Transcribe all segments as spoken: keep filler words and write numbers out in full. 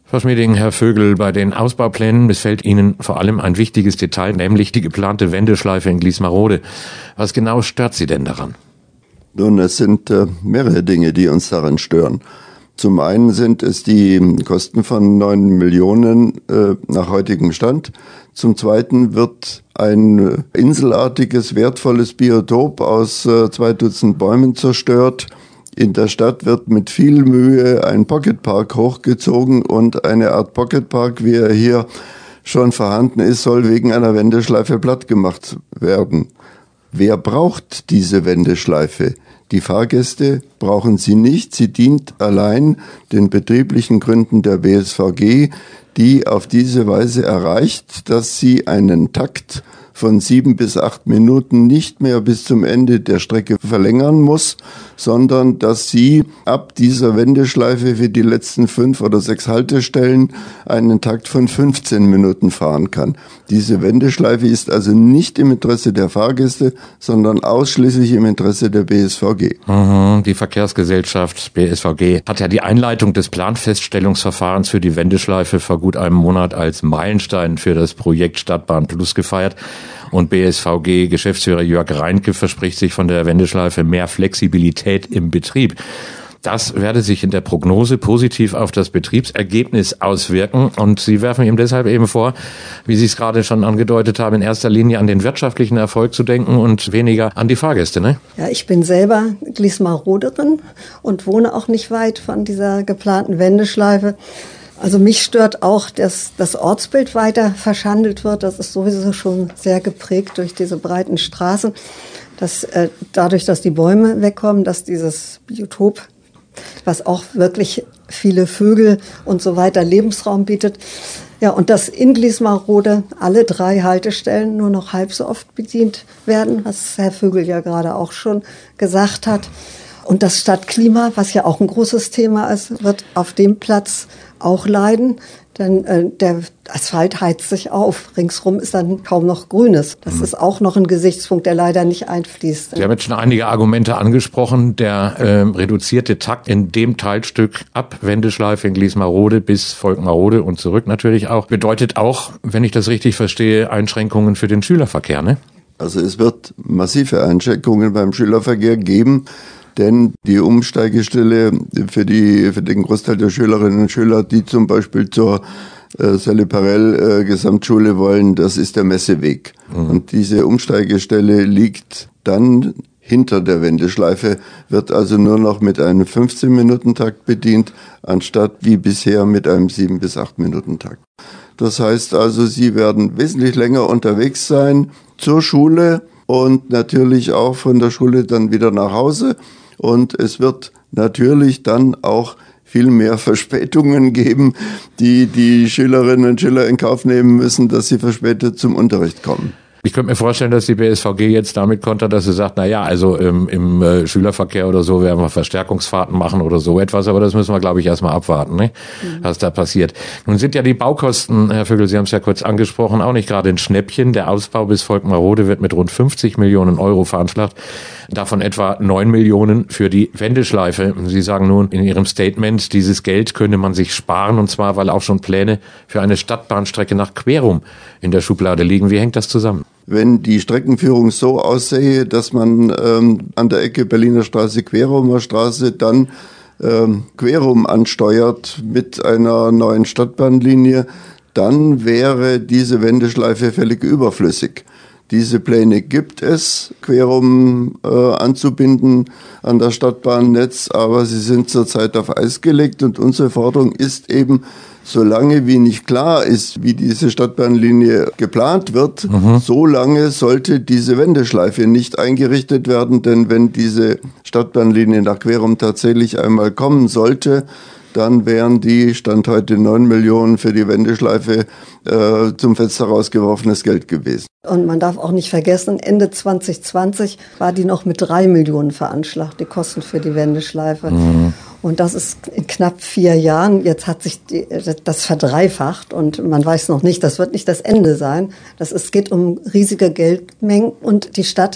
Frau Schmieding, Herr Vögel, bei den Ausbauplänen missfällt Ihnen vor allem ein wichtiges Detail, nämlich die geplante Wendeschleife in Gliesmarode. Was genau stört Sie denn daran? Nun, es sind äh, mehrere Dinge, die uns daran stören. Zum einen sind es die Kosten von neun Millionen äh, nach heutigem Stand. Zum zweiten wird ein inselartiges, wertvolles Biotop aus äh, zwei Dutzend Bäumen zerstört. In der Stadt wird mit viel Mühe ein Pocketpark hochgezogen und eine Art Pocketpark, wie er hier schon vorhanden ist, soll wegen einer Wendeschleife plattgemacht werden. Wer braucht diese Wendeschleife? Die Fahrgäste brauchen sie nicht. Sie dient allein den betrieblichen Gründen der B S V G, die auf diese Weise erreicht, dass sie einen Takt von sieben bis acht Minuten nicht mehr bis zum Ende der Strecke verlängern muss, sondern dass sie ab dieser Wendeschleife für die letzten fünf oder sechs Haltestellen einen Takt von fünfzehn Minuten fahren kann. Diese Wendeschleife ist also nicht im Interesse der Fahrgäste, sondern ausschließlich im Interesse der B S V G. Mhm, die Verkehrsgesellschaft B S V G hat ja die Einleitung des Planfeststellungsverfahrens für die Wendeschleife vor gut einem Monat als Meilenstein für das Projekt Stadtbahn Plus gefeiert. Und B S V G-Geschäftsführer Jörg Reinke verspricht sich von der Wendeschleife mehr Flexibilität im Betrieb. Das werde sich in der Prognose positiv auf das Betriebsergebnis auswirken. Und Sie werfen ihm deshalb eben vor, wie Sie es gerade schon angedeutet haben, in erster Linie an den wirtschaftlichen Erfolg zu denken und weniger an die Fahrgäste, ne? Ja, ich bin selber Gliesmaroderin und wohne auch nicht weit von dieser geplanten Wendeschleife. Also mich stört auch, dass das Ortsbild weiter verschandelt wird. Das ist sowieso schon sehr geprägt durch diese breiten Straßen. Dass, äh, dadurch, dass die Bäume wegkommen, dass dieses Biotop, was auch wirklich viele Vögel und so weiter Lebensraum bietet. Ja, und dass in Gliesmarode alle drei Haltestellen nur noch halb so oft bedient werden, was Herr Vögel ja gerade auch schon gesagt hat. Und das Stadtklima, was ja auch ein großes Thema ist, wird auf dem Platz auch leiden, denn äh, der Asphalt heizt sich auf. Ringsrum ist dann kaum noch Grünes. Das mhm. ist auch noch ein Gesichtspunkt, der leider nicht einfließt. Sie haben jetzt schon einige Argumente angesprochen. Der äh, reduzierte Takt in dem Teilstück ab Wendeschleife in Gliesmarode bis Volkmarode und zurück natürlich auch, bedeutet auch, wenn ich das richtig verstehe, Einschränkungen für den Schülerverkehr, ne? Also es wird massive Einschränkungen beim Schülerverkehr geben. Denn die Umsteigestelle für, die, für den Großteil der Schülerinnen und Schüler, die zum Beispiel zur äh, Sally-Parell äh, Gesamtschule wollen, das ist der Messeweg. Mhm. Und diese Umsteigestelle liegt dann hinter der Wendeschleife, wird also nur noch mit einem fünfzehn-Minuten-Takt bedient, anstatt wie bisher mit einem sieben- bis acht-Minuten-Takt. Das heißt also, Sie werden wesentlich länger unterwegs sein zur Schule und natürlich auch von der Schule dann wieder nach Hause. Und es wird natürlich dann auch viel mehr Verspätungen geben, die die Schülerinnen und Schüler in Kauf nehmen müssen, dass sie verspätet zum Unterricht kommen. Ich könnte mir vorstellen, dass die B S V G jetzt damit kontert, dass sie sagt, na ja, also im, im äh, Schülerverkehr oder so werden wir Verstärkungsfahrten machen oder so etwas, aber das müssen wir, glaube ich, erstmal abwarten, ne? Mhm. Was da passiert. Nun sind ja die Baukosten, Herr Vögel, Sie haben es ja kurz angesprochen, auch nicht gerade ein Schnäppchen. Der Ausbau bis Volkmarode wird mit rund fünfzig Millionen Euro veranschlagt, davon etwa neun Millionen für die Wendeschleife. Sie sagen nun in Ihrem Statement, dieses Geld könne man sich sparen, und zwar, weil auch schon Pläne für eine Stadtbahnstrecke nach Querum in der Schublade liegen. Wie hängt das zusammen? Wenn die Streckenführung so aussähe, dass man ähm, an der Ecke Berliner Straße, Querumer Straße dann ähm, Querum ansteuert mit einer neuen Stadtbahnlinie, dann wäre diese Wendeschleife völlig überflüssig. Diese Pläne gibt es, Querum äh, anzubinden an das Stadtbahnnetz, aber sie sind zurzeit auf Eis gelegt und unsere Forderung ist eben, solange wie nicht klar ist, wie diese Stadtbahnlinie geplant wird, mhm. solange sollte diese Wendeschleife nicht eingerichtet werden, denn wenn diese Stadtbahnlinie nach Querum tatsächlich einmal kommen sollte, dann wären die Stand heute neun Millionen für die Wendeschleife äh, zum Fenster rausgeworfenes Geld gewesen. Und man darf auch nicht vergessen, Ende zwanzig zwanzig war die noch mit drei Millionen veranschlagt, die Kosten für die Wendeschleife. Mhm. Und das ist in knapp vier Jahren. Jetzt hat sich die, das verdreifacht und man weiß noch nicht, das wird nicht das Ende sein. Das ist, geht um riesige Geldmengen und die Stadt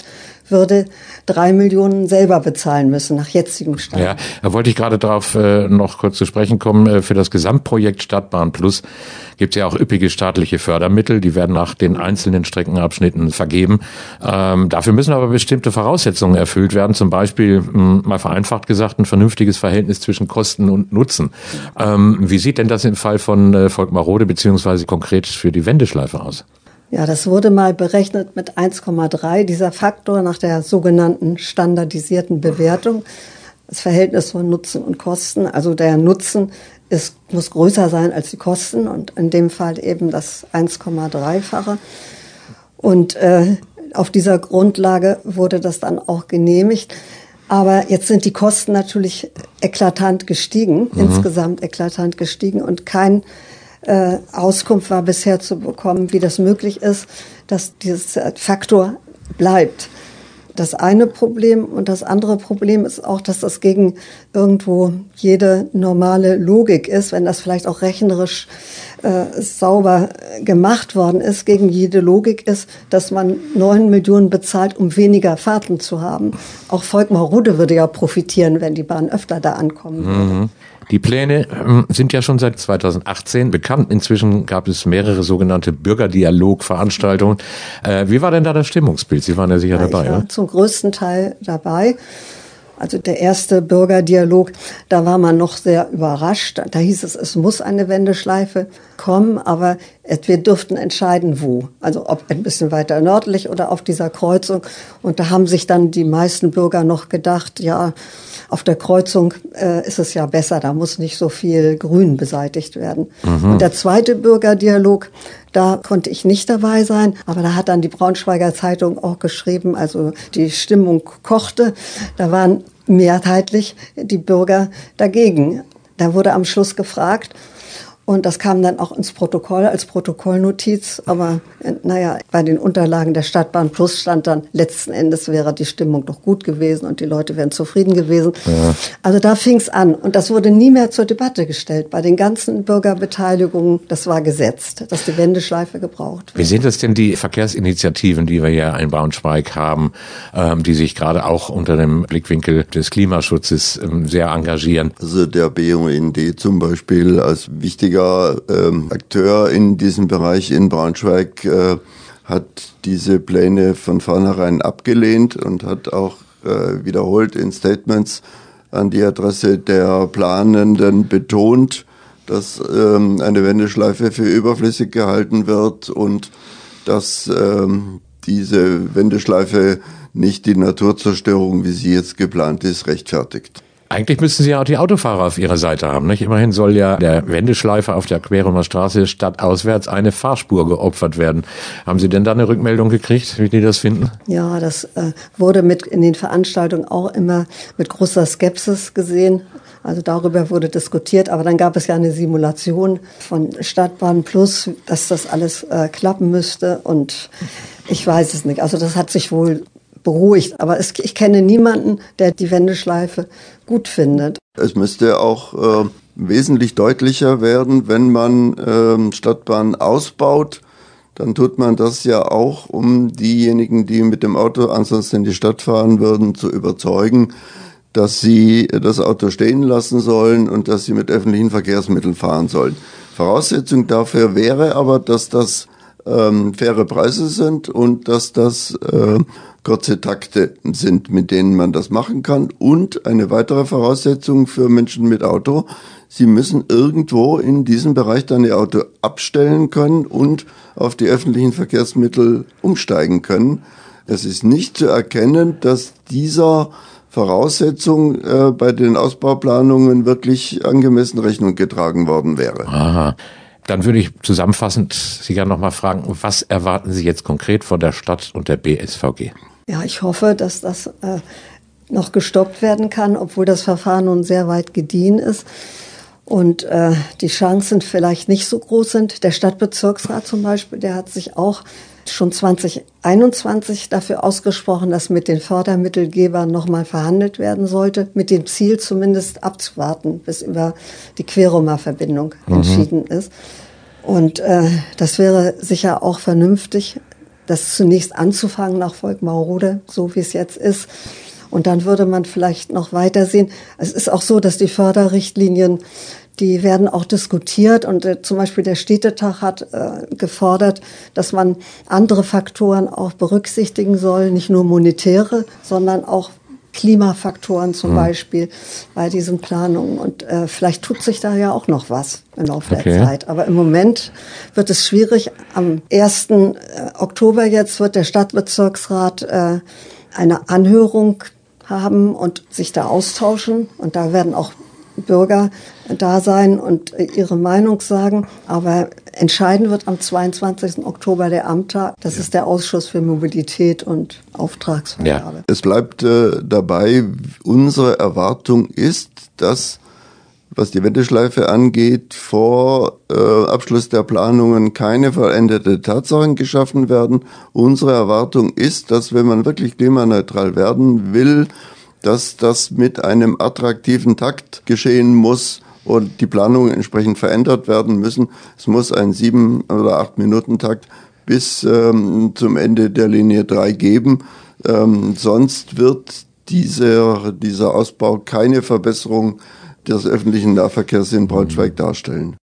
würde drei Millionen selber bezahlen müssen, nach jetzigem Stand. Ja, da wollte ich gerade darauf äh, noch kurz zu sprechen kommen. Äh, für das Gesamtprojekt Stadtbahn Plus gibt es ja auch üppige staatliche Fördermittel. Die werden nach den einzelnen Streckenabschnitten vergeben. Ähm, dafür müssen aber bestimmte Voraussetzungen erfüllt werden. Zum Beispiel, mh, mal vereinfacht gesagt, ein vernünftiges Verhältnis zwischen Kosten und Nutzen. Ähm, wie sieht denn das im Fall von äh, Volkmarrode beziehungsweise konkret für die Wendeschleife aus? Ja, das wurde mal berechnet mit eins Komma drei, dieser Faktor nach der sogenannten standardisierten Bewertung. Das Verhältnis von Nutzen und Kosten, also der Nutzen ist, muss größer sein als die Kosten und in dem Fall eben das eins Komma drei-fache. Und äh, auf dieser Grundlage wurde das dann auch genehmigt. Aber jetzt sind die Kosten natürlich eklatant gestiegen, mhm. insgesamt eklatant gestiegen und kein Äh, Auskunft war bisher zu bekommen, wie das möglich ist, dass dieser Faktor bleibt. Das eine Problem und das andere Problem ist auch, dass das gegen irgendwo jede normale Logik ist, wenn das vielleicht auch rechnerisch äh, sauber gemacht worden ist, gegen jede Logik ist, dass man neun Millionen bezahlt, um weniger Fahrten zu haben. Auch Volkmarrode würde ja profitieren, wenn die Bahn öfter da ankommen würde. Mhm. Die Pläne ähm, sind ja schon seit zweitausendachtzehn bekannt. Inzwischen gab es mehrere sogenannte Bürgerdialog-Veranstaltungen. Äh, wie war denn da das Stimmungsbild? Sie waren ja sicher ja, dabei, ich war oder? Zum größten Teil dabei. Also der erste Bürgerdialog, da war man noch sehr überrascht. Da hieß es, es muss eine Wendeschleife kommen, aber wir dürften entscheiden, wo. Also ob ein bisschen weiter nördlich oder auf dieser Kreuzung. Und da haben sich dann die meisten Bürger noch gedacht, ja, auf der Kreuzung äh, ist es ja besser, da muss nicht so viel Grün beseitigt werden. Mhm. Und der zweite Bürgerdialog, da konnte ich nicht dabei sein, aber da hat dann die Braunschweiger Zeitung auch geschrieben, also die Stimmung kochte, da waren mehrheitlich die Bürger dagegen. Da wurde am Schluss gefragt, und das kam dann auch ins Protokoll als Protokollnotiz. Aber naja, bei den Unterlagen der Stadtbahn Plus stand dann, letzten Endes wäre die Stimmung doch gut gewesen und die Leute wären zufrieden gewesen. Ja. Also da fing es an. Und das wurde nie mehr zur Debatte gestellt. Bei den ganzen Bürgerbeteiligungen, das war gesetzt, dass die Wendeschleife gebraucht wird. Wie sind das denn die Verkehrsinitiativen, die wir hier in Braunschweig haben, ähm, die sich gerade auch unter dem Blickwinkel des Klimaschutzes ähm, sehr engagieren? Also der B U N D zum Beispiel als wichtiger Ähm, Akteur in diesem Bereich in Braunschweig äh, hat diese Pläne von vornherein abgelehnt und hat auch äh, wiederholt in Statements an die Adresse der Planenden betont, dass ähm, eine Wendeschleife für überflüssig gehalten wird und dass ähm, diese Wendeschleife nicht die Naturzerstörung, wie sie jetzt geplant ist, rechtfertigt. Eigentlich müssten Sie ja auch die Autofahrer auf Ihrer Seite haben, nicht? Immerhin soll ja der Wendeschleife auf der Querumer Straße stadtauswärts eine Fahrspur geopfert werden. Haben Sie denn da eine Rückmeldung gekriegt, wie die das finden? Ja, das äh, wurde mit in den Veranstaltungen auch immer mit großer Skepsis gesehen. Also darüber wurde diskutiert, aber dann gab es ja eine Simulation von Stadtbahn Plus, dass das alles äh, klappen müsste und ich weiß es nicht. Also das hat sich wohl beruhigt. Aber es, ich kenne niemanden, der die Wendeschleife gut findet. Es müsste auch äh, wesentlich deutlicher werden, wenn man äh, Stadtbahn ausbaut. Dann tut man das ja auch, um diejenigen, die mit dem Auto ansonsten in die Stadt fahren würden, zu überzeugen, dass sie das Auto stehen lassen sollen und dass sie mit öffentlichen Verkehrsmitteln fahren sollen. Voraussetzung dafür wäre aber, dass das ähm, faire Preise sind und dass das äh, kurze Takte sind, mit denen man das machen kann. Und eine weitere Voraussetzung für Menschen mit Auto, sie müssen irgendwo in diesem Bereich dann ihr Auto abstellen können und auf die öffentlichen Verkehrsmittel umsteigen können. Es ist nicht zu erkennen, dass dieser Voraussetzung äh, bei den Ausbauplanungen wirklich angemessen Rechnung getragen worden wäre. Aha. Dann würde ich zusammenfassend Sie gerne noch mal fragen, was erwarten Sie jetzt konkret von der Stadt und der B S V G? Ja, ich hoffe, dass das äh, noch gestoppt werden kann, obwohl das Verfahren nun sehr weit gediehen ist und äh, die Chancen vielleicht nicht so groß sind. Der Stadtbezirksrat zum Beispiel, der hat sich auch schon zwanzig einundzwanzig dafür ausgesprochen, dass mit den Fördermittelgebern nochmal verhandelt werden sollte, mit dem Ziel zumindest abzuwarten, bis über die Querumer Verbindung mhm. entschieden ist. Und äh, das wäre sicher auch vernünftig. das zunächst anzufangen nach Volkmarrode, so wie es jetzt ist. Und dann würde man vielleicht noch weitersehen. Es ist auch so, dass die Förderrichtlinien, die werden auch diskutiert. Und äh, zum Beispiel der Städtetag hat äh, gefordert, dass man andere Faktoren auch berücksichtigen soll, nicht nur monetäre, sondern auch Klimafaktoren zum mhm. Beispiel bei diesen Planungen. Und äh, vielleicht tut sich da ja auch noch was im Laufe okay. der Zeit. Aber im Moment wird es schwierig. Am ersten Oktober jetzt wird der Stadtbezirksrat äh, eine Anhörung haben und sich da austauschen. Und da werden auch Bürger da sein und ihre Meinung sagen. Aber entscheiden wird am zweiundzwanzigsten Oktober der Amttag. Das ja. ist der Ausschuss für Mobilität und Auftragsvergabe. Ja. Es bleibt äh, dabei, unsere Erwartung ist, dass, was die Wendeschleife angeht, vor äh, Abschluss der Planungen keine vollendete Tatsachen geschaffen werden. Unsere Erwartung ist, dass, wenn man wirklich klimaneutral werden will, dass das mit einem attraktiven Takt geschehen muss und die Planungen entsprechend verändert werden müssen. Es muss ein sieben- oder acht Minuten Takt bis ähm, zum Ende der Linie drei geben. Ähm, sonst wird dieser, dieser Ausbau keine Verbesserung des öffentlichen Nahverkehrs in Braunschweig darstellen.